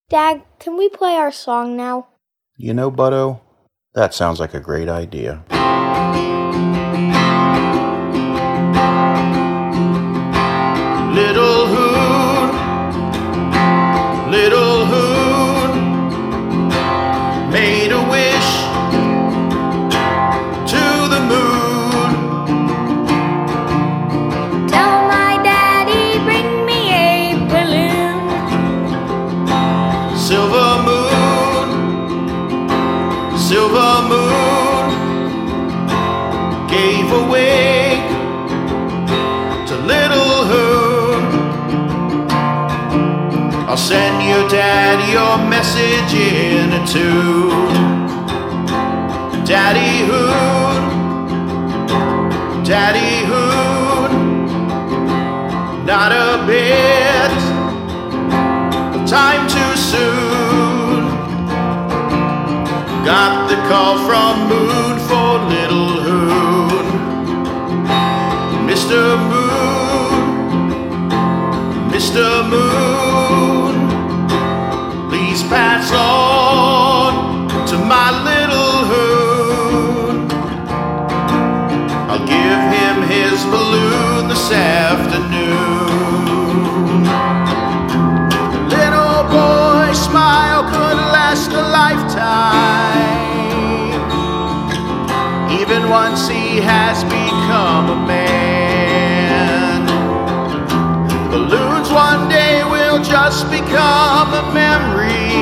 Dad, can we play our song now? You know, Butto, that sounds like a great idea. Little Hoon, little Hoon, made a wish to the moon. Tell my daddy, bring me a balloon. Silver moon, gave away to little Hoon. I'll send your daddy your message in a tune. Daddy Hoon, Daddy Hoon, not a bit of time too soon. Got the call from Moon for little Hoon. Mr. Moon, Mr. Moon, please pass on to my little Hoon. I'll give him his balloon this afternoon. Little boy smile could last a lifetime, even once he has become a man. Balloons one day will just become a memory,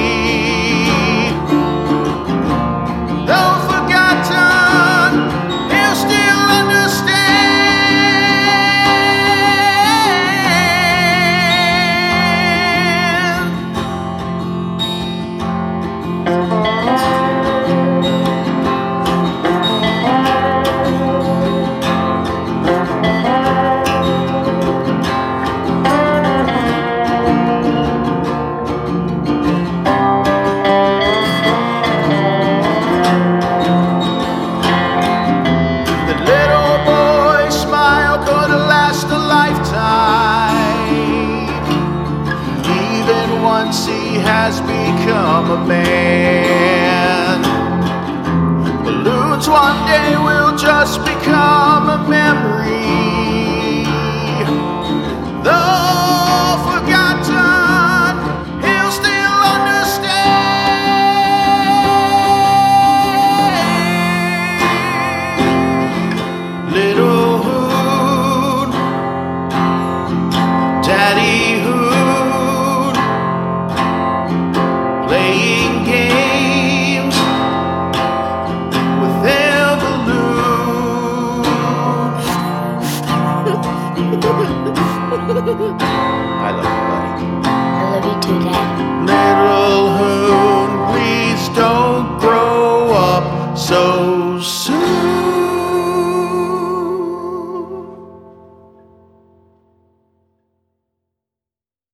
though forgotten, he'll still has become a man. Balloons one day will just become a memory,